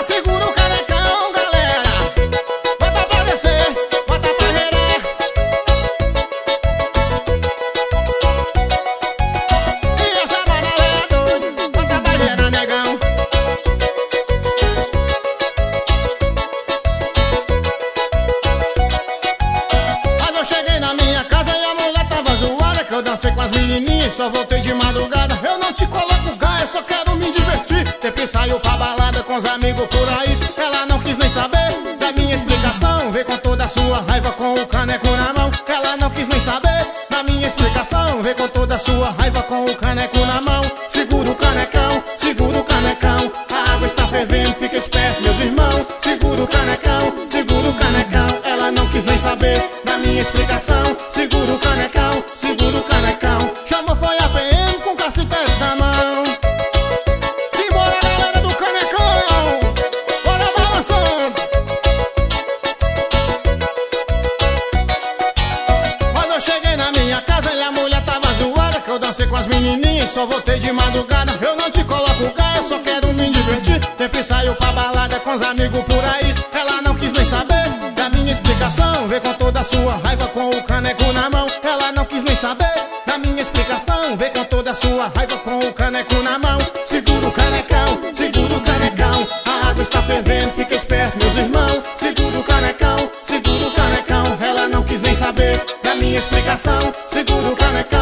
segura o canecão, galera. Bota pra descer, bota pra gerar. E essa amarela é doida, bota pra gerar, negão. Mas eu cheguei na minha casa e a mulher tava zoada, que eu dancei com as menininhas e só voltei de madrugada. Eu não te coloco gás, eu só quero me divertir. Sempre saiu pra balada com os amigos por aí. Ela não quis nem saber da minha explicação. Vê com toda a sua raiva com o caneco na mão. Ela não quis nem saber da minha explicação. Vê com toda a sua raiva com o caneco na mão. Segura o canecão, segura o canecão. A água está fervendo, fica esperto, meus irmãos. Segura o canecão, segura o canecão. Ela não quis nem saber da minha explicação. Segura o canecão, segura o canecão. Chamou foi a PM com cacetete na mão. Simbora, galera do canecão, bora balançando. Quando eu cheguei na minha casa e a mulher tava zoada, que eu dancei com as menininhas e só voltei de madrugada. Eu não te coloco gás, eu só quero me divertir. Sempre saiu pra balada com os amigos por aí. Ela não quis nem saber da minha explicação. Vê com toda a sua raiva com o caneco na mão. Ela não quis nem saber da minha explicação. Vê com toda a sua raiva com o caneco na mão. Segura o canecão, segura o canecão. A água está fervendo, fica esperto, meus irmãos. Segura o canecão, segura o canecão. Ela não quis nem saber da minha explicação. Segura o canecão.